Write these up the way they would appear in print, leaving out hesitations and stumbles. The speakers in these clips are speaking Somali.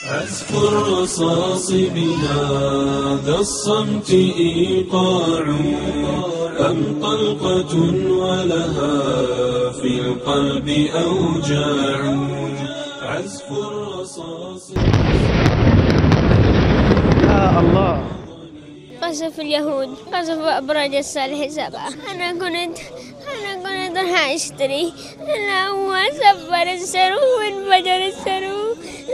عزف الرصاص بهذا الصمت إيقاع أم طلقة ولها في القلب أوجاع عزف الرصاص يا الله. قصف اليهود قصف أبراج الصالح 7. أنا كنت راح أشتري، أنا هو سفر السرو وانفجر السرو.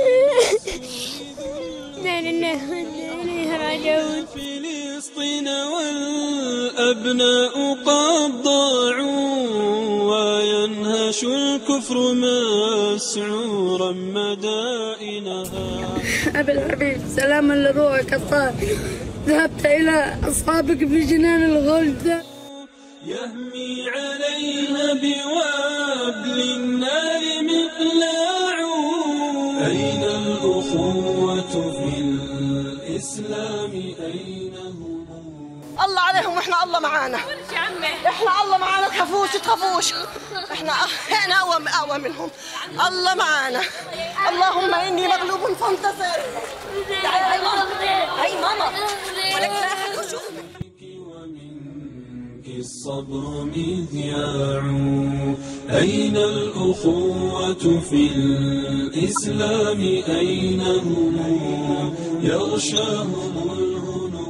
لا لله وإنا إليه راجعون. فلسطين والأبناء قد ضاعوا وينهش الكفر مسعورا مدائنها. أبي الحبيب سلاما لروحك الطاهر، ذهبت إلى أصحابك في جنان الغلد. يهمي عليها بوابل النار مقلاع. أين الأخوة في الإسلام أين هم؟ الله عليهم واحنا الله معانا. احنا الله معانا، تخافوش احنا اقوى منهم. الله معانا. اللهم اني مغلوب فانتصر. هاي ماما ولك لا أحد يشوفك. ومنك الصبر مذياع. أين الأخوة في الإسلام أين هم؟ يغشاهم الهنو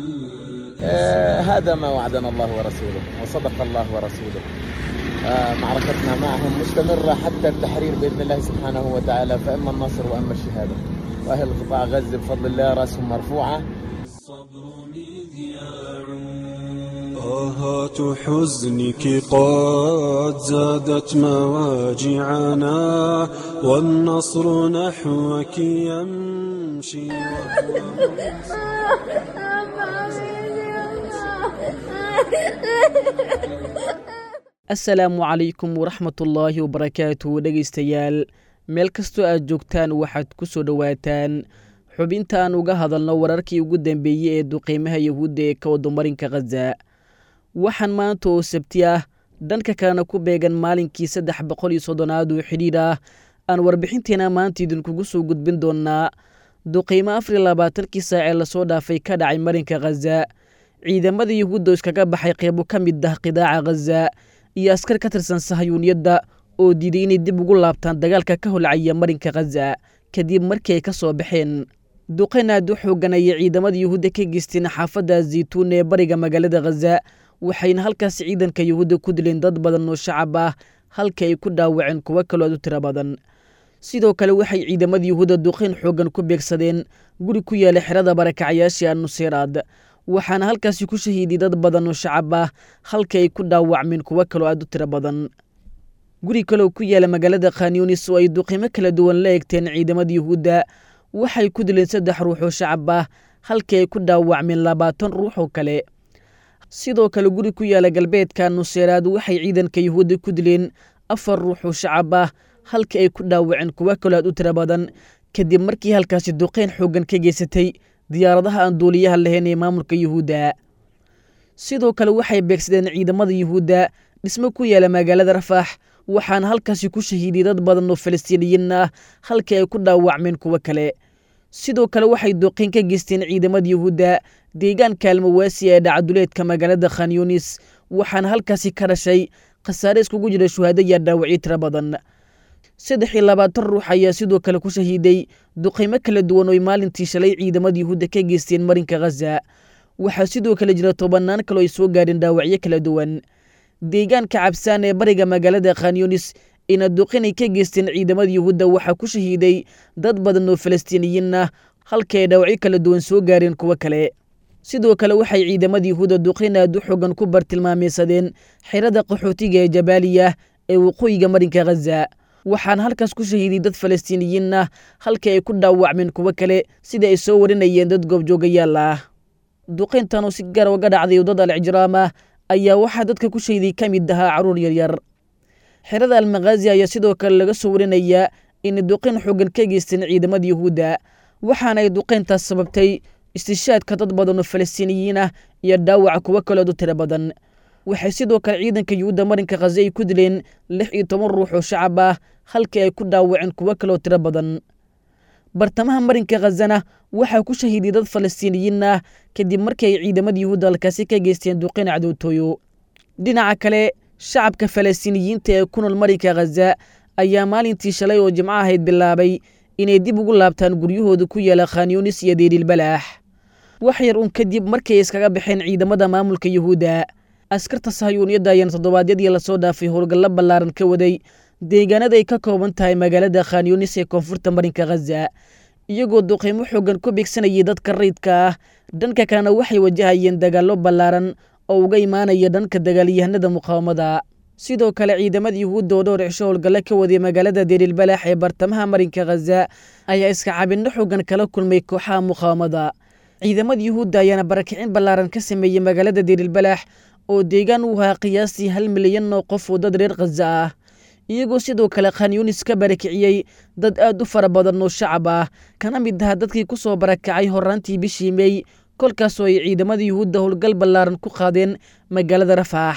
هذا ما وعدنا الله ورسوله وصدق الله ورسوله. معركتنا معهم مستمرة حتى التحرير بإذن الله سبحانه وتعالى، فإما النصر وإما الشهادة. وأهل قطاع غزة بفضل الله رأسهم مرفوعة. الصبر مذياع. آهات حزنك قد زادت مواجعنا والنصر نحوك يمشي. asalaamu calaykum waraxmatullaahi wabarakaatu. dhegaystayaal meel kastoo aad joogtaan waxaad ku soo dhowaataan xubinta aan uga hadalno wararkii ugu dambeeyey ee duqeymaha yahuudda ee ka wadamarinka khaza. waxaan maanta oo sabti ah dhanka kalena ku beegan maalinkii 330aad oo xidhiidh ah aan warbixinteena maanta idinkugu soo gudbin doonnaa duqeymo 24kii saac ee lasoo dhaafay ka dhacay marinka khaza, ciidamada yahuudda oo iskaga baxay qeybo ka mid ah qidaaca khaza, iyo askar ka tirsan sahayuuniyadda oo diiday inay dib ugu laabtaan dagaalka ka holcaya marinka khaza kadib markii ay ka soo baxeen. duqeyn aad u xoogan ayay ciidamada yahuudda ka geysteen xaafadda zaytuun ee bariga magaalada khaza, waxayna halkaas ciidanka yahuudda ku dileen dad badan oo shacab ah halka ay ku dhaawaceen kuwo kaloo aad u tiro badan. sidoo kale waxay ciidamada yahuudda duqeyn xoogan ku beegsadeen guri ku yaala xerada barakacayaashii annuseyraad, waxaana halkaasi ku shahiiday dad badan oo shacab ah halka ay ku dhaawacmeen kuwo kaloo aad u tiro badan. guri kaloo ku yaala magaalada khanyunis oo ay duqeymo kala duwan la eegteen ciidamada yahuudda waxay ku dileen 3 ruux oo shacab ah halka ay ku dhaawacmeen 20 ruux oo kale. sidoo kale guri ku yaala galbeedka annuseyraad waxay ciidanka yahuudda ku dileen 4 ruux oo shacab ah halka ay ku dhaawaceen kuwo kaloo aad u tiro badan kadib markii halkaasi duqeyn xoogan ka geysatay diyaaradaha aan duuliyaha lahayn ee maamulka yahuudda. sidoo kale waxay beegsadeen ciidamada yahuudda dhismo ku yaala magaalada rafaax, waxaana halkaasi ku shahiiday dad badan oo falastiiniyiin ah halka ay ku dhaawacmeen kuwo kale. sidoo kale waxay duqeyn ka geysteen ciidamada yahuudda deegaanka almawaasi ee dhacaduleedka magaalada khanyunis, waxaana halkaasi ka dhashay khasaare iskugu jira shuhaado iyo dhaawacyo tiro badan. 23 ruux ayaa sidoo kale ku shahiiday duqeymo kala duwan oo maalintii shalay ciidamada yahuudda ka geysteen marinka khaza. waxaa sidoo kale jira 10 kaloo ay soo gaadheen dhaawacyo kala duwan. deegaanka cabsaan ee bariga magaalada khanyunis ina duqeyn ay ka geysteen ciidamada yahuudda waxaa ku shahiiday dad badan oo falastiiniyiin ah halka ay dhaawacyo kala duwan soo gaareen kuwo kale. sidoo kale waxay ciidamada yahuudda duqeyn aad u xoogan ku bartilmaameysadeen xerada qaxootiga ee jabaaliya ee waqooyiga marinka khaza, waxaana halkaas ku shahiiday dad falastiiniyiin ah halka ay ku dhaawacmeen kuwo kale sida ay soo warinayeen dad goobjoogayaal ah. duqeyntan oo si gaar uga dhacday waddada al-cijraam ah ayaa waxaa dadka ku shahiiday ka mid ahaa carruur yaryar. xerada almakhaazi ayaa sidoo kale laga soo warinayaa inay duqeyn xoogan ka geysteen ciidamada yahuudda, waxaana ay duqeyntaas sababtay istishaadka dad badan oo falastiiniyiin ah iyo dhaawaca kuwo kaloo aad u tiro badan. waxay sidoo kale ciidanka yuhuudda marinka khaza ay ku dileen 16 ruux oo shacab ah halkii ay ku dhaawaceen kuwo kaloo tiro badan. bartamaha marinka khazana waxaa ku shahiiday dad falastiiniyiin ah kadib markii ay ciidamada yuhuudda halkaasi ka geysteen duqeyn cadowtooyo dhinaca kale shacabka falastiiniyiinta ee ku nool marinka khaza ayaa maalintii shalay oo jimco ahayd bilaabay inay dib ugu laabtaan guryahooda ku yaala khan yunis iyo deeriilbalaax wax yar un kadib markay iskaga baxeen ciidamada maamulka yuhuudda askarta sahayuuniyadda ayaana toddobaadyadii lasoo dhaafay howlgallo ballaaran ka waday deegaanada ay ka kooban tahay magaalada khan yunis ee koonfurta marinka khaza iyagoo duqeymo xoogan ku beegsanayay dadka rayidka ah dhanka kalena waxay wajahayeen dagaallo ballaaran oo uga imaanaya dhanka dagaalyahanada muqaawamada sidoo kale ciidamada yuhuudda oo dhowr cisho howlgalle ka waday magaalada deeriilbalaax ee bartamaha marinka khaza ayaa iska cabinno xoogan kala kulmay kooxaha muqaawamada ciidamada yuhuudda ayaana barakicin ballaaran ka sameeyey magaalada deeriilbalaax oo deegaan u ahaa qiyaastii 1 milyan oo qof oo dad reer khaza ah iyagoo sidoo kale khan yunis ka barakiciyey dad aad u fara badan oo shacab ah kana mid aha dadkii ku soo barakacay horraantii bishii mey kolkaasoo ay ciidamada yuhuudda howlgal ballaaran ku qaadeen magaalada rafaax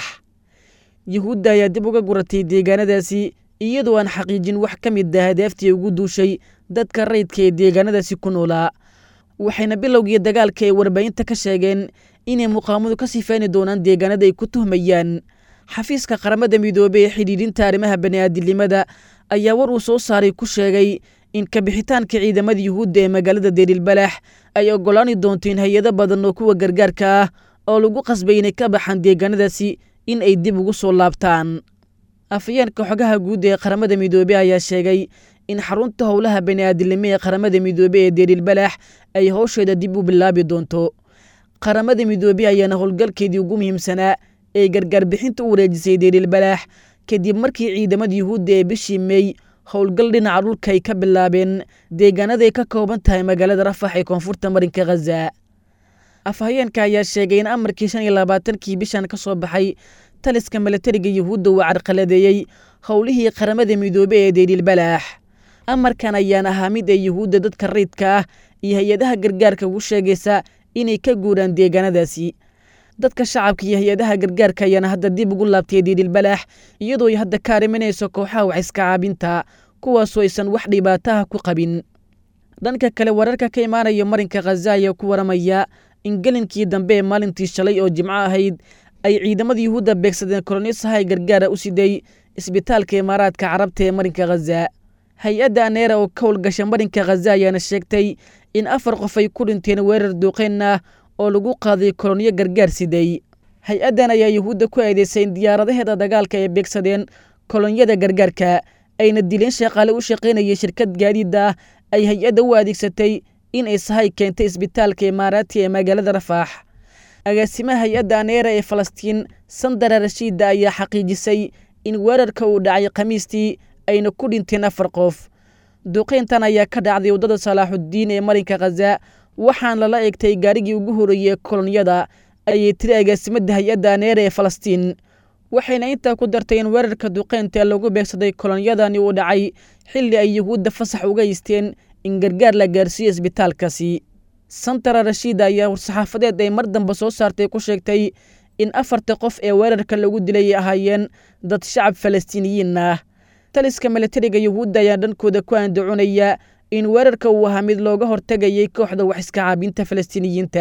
yuhuudda ayaa dib uga guratay deegaanadaasi iyadoo aan xaqiijin wax ka mid ah hadaaftii ugu duushay dadka rayidka ee deegaanadaasi ku noolaa waxayna bilowgii dagaalka ay warbaahinta ka sheegeen inay muqaawamadu ka sifayni doonaan deegaanada ay ku tuhmayaan xafiiska qaramada midoobey ee xidhiidhinta arrimaha bani'aadinimada ayaa war uu soo saaray ku sheegay in kabixitaanka ciidamada yuhuudda ee magaalada deeriilbalaax ay oggolaani doonto in hay-ado badan oo kuwa gargaarka ah oo lagu qasbay inay ka baxaan deegaanadaasi in ay dib ugu soo laabtaan afayeenka xogaha guud ee qaramada midoobey ayaa sheegay in xarunta howlaha bani'aadinimo ee qaramada midoobey ee deeriilbalaax ay howsheeda dib u bilaabi doonto qaramada midoobey ayaana howlgalkeedii ugu muhiimsanaa ee gargaar bixinta u wareejisay deeriilbalaax kadib markii ciidamada yuhuudda ee bishii mey howlgal dhinaca dhulka ay ka bilaabeen deegaanada ay ka kooban tahay magaalada rafax ee koonfurta marinka khaza afhayeenka ayaa sheegay in amarkii 25kii bishan ka soo baxay taliska milatariga yuhuudda uu carqaladeeyey howlihii qaramada midoobey ee deeriilbalaax amarkan ayaan ahaa mid ay yuhuudda dadka rayidka ah iyo hay-adaha gargaarka ugu sheegaysa inay ka guuraan deegaanadaasi dadka shacabka iyo hay-adaha gargaarka ayaana hadda dib ugu laabtay deeriilbalaax iyadoo ay hadda ka arriminayso kooxaha wax iska caabinta kuwaasoo aysan wax dhibaataha ku qabin dhanka kale wararka ka imaanaya marinka khaza ayaa ku waramaya in gelinkii dambe ee maalintii shalay oo jimco ahayd ay ciidamada yuhuudda beegsadeen kolonisahay gargaara u siday isbitaalka imaaraadka carabta ee marinka khaza hay-adda aneera oo ka howlgasha marinka khaza ayaana sheegtay in 4 qof ay ku dhinteen weerar duuqeyn ah oo lagu qaaday koloniyo gargaar siday hay-addan ayaa yuhuudda ku eedeysay in diyaaradaheeda dagaalka ay beegsadeen kolonyada gargaarka ayna dileen shaqaale u shaqaynayay shirkad gaadiida ah ay hay-adda u adeegsatay in ay sahay keentay isbitaalka imaaraati ee magaalada rafaax agaasimaha hay-adda aneera ee falastiin sandara rashiida ayaa xaqiijisay in weerarka uu dhacay khamiistii ayna ku dhinteen 4 qof duqeyntan ayaa ka dhacday waddada salaaxuddiin ee marinka khaza waxaan lala eegtay gaarigii ugu horreeyey kolonyada ayay tiri agaasimadda hay-adda aneera ee falastiin waxayna intaa ku dartay in weerarka duqeynta lagu beegsaday kolonyadani uu dhacay xilli ay yuhuudda fasax uga haysteen in gargaar la gaarsiiyo isbitaalkaasi santara rashiida ayaa war-saxaafadeed ay mar dambe soo saartay ku sheegtay in 4 qof ee weerarka lagu dilay ay ahaayeen dad shacab falastiiniyiin ah taliska milatariga yuhuudda ayaa dhankooda ku andacunaya in weerarka uu ahaa mid looga hortegayay kooxda wax iska caabinta falastiiniyiinta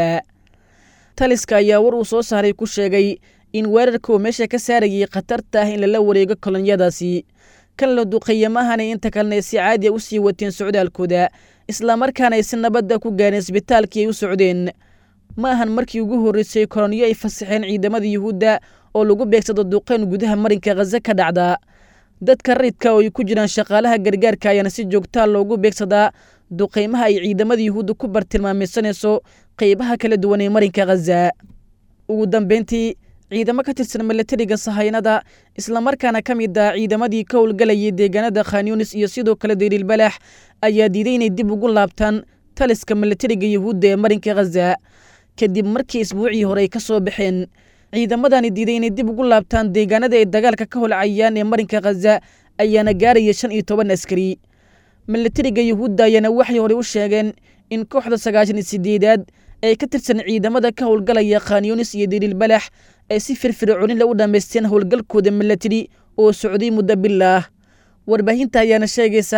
taliska ayaa war uu soo saaray ku sheegay in weerarka uu meesha ka saarayay khatarta ah in lala wareego kolonyadaasi kan la duqeeye maahana inta kalena ay si caadi a u sii wateen socdaalkooda islamarkaana ay si nabadda ku gaareen isbitaalkii ay u socdeen ma ahan markii ugu horreysay kolonyo ay fasaxeen ciidamada yuhuudda oo lagu beegsado duqeyn gudaha marinka khaza ka dhacda dadka rayidka oo ay ku jiraan shaqaalaha gargaarka ayaana si joogtaa loogu beegsadaa duqeymaha ay ciidamada yuhuudda ku bartilmaamaysanayso qaybaha kala duwan ee marinka khaza ugu dambeyntii ciidamo ka tirsan milatariga sahaynada islamarkaana ka mid ah ciidamadii ka howlgalayay deegaanada khan yunis iyo sidoo kale deeriilbalaax ayaa diiday inay dib ugu laabtaan taliska milatariga yuhuudda ee marinka khaza kadib markii isbuucii hore ay ka soo baxeen ciidamadani diiday inay dib ugu laabtaan deegaanada ay dagaalka ka holcayaan ee marinka khaza ayaana gaaraya 15 askari milatariga yuhuudda ayaana waxay horey u sheegeen in kooxda 98aad ay ka tirsan ciidamada ka howlgalaya khan yunis iyo deeriilbalaax ay si firfircooni u dhammaysteen howlgalkooda milatari oo socday muddo bil ah warbaahinta ayaana sheegaysa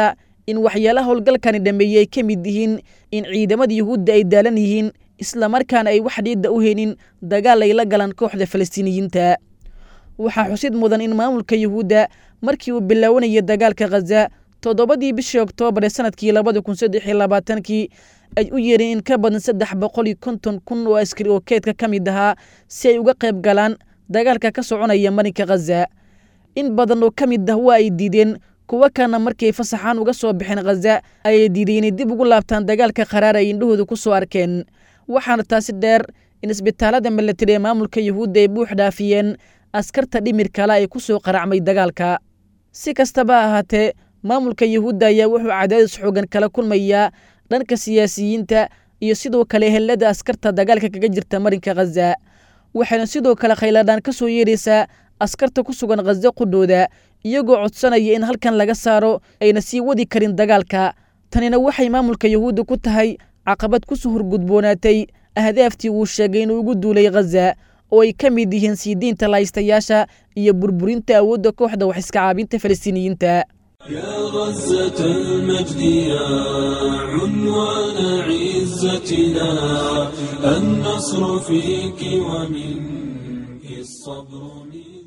in waxyaalaha howlgalkani dhameeyey ay ka mid yihiin in ciidamada yuhuudda ay daalan yihiin islamarkaana ay wax dhiidda u haynin dagaal ay la galaan kooxda falastiiniyiinta. waxaa xusid mudan in maamulka yuhuudda markii uu bilaawanayay dagaalka khaza 7 bishii Oktoobar ee sanadkii 2023 ay u yeereen in ka badan 350,000 oo askari oo keedka ka mid ahaa si ay uga qayb galaan dagaalka ka soconaya marinka Khaza. in badan oo ka mid ah waa ay diideen, kuwa kana markay fasaxaan uga soo bixeen Khaza ay diideen inay dib ugu laabtaan dagaalka qaraar ay indhahooda ku soo arkeen. waxaana taasi dheer in isbitaalada military ee maamulka yuhuudda ay buux dhaafiyeen askarta dhimir kale ay ku soo qaracmay dagaalka. si kastaba ha ahaatee maamulka yuhuudda ayaa wuxuu cadaadis xoogan kala kulmayaa dhanka siyaasiyiinta iyo sidoo kale helada askarta dagaalka kaga jirta marinka Khaza. waxayna sidoo kale khayladaan ka soo yeeraysaa askarta ku sugan Khaza qudhooda iyagoo codsanaya in halkan laga saaro ayna sii wadi karin dagaalka. tanina waxay maamulka yuhuudda ku tahay caqabad ku soo horgudboonaatay ahdaaftii uu sheegay inuu ugu duulay Khaza oo ay ka mid yihiin sii diinta laystayaasha iyo burburinta awoodda kooxda wax iska caabinta Falastiiniyiinta. يا غزة المجد يا عنوان عزتنا النصر فيك ومنك الصبر